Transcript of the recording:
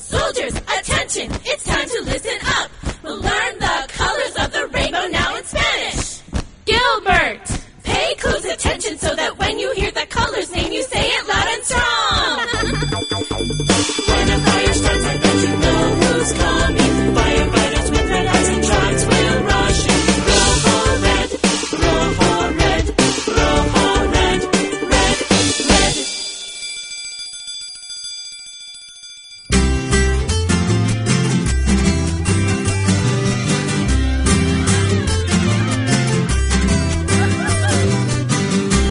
Soldiers, attention, it's time to listen up. We'll learn the colors of the rainbow now in Spanish. Gilbert, pay close attention so that when you hear the colors name, you say it loud and strong. When a fire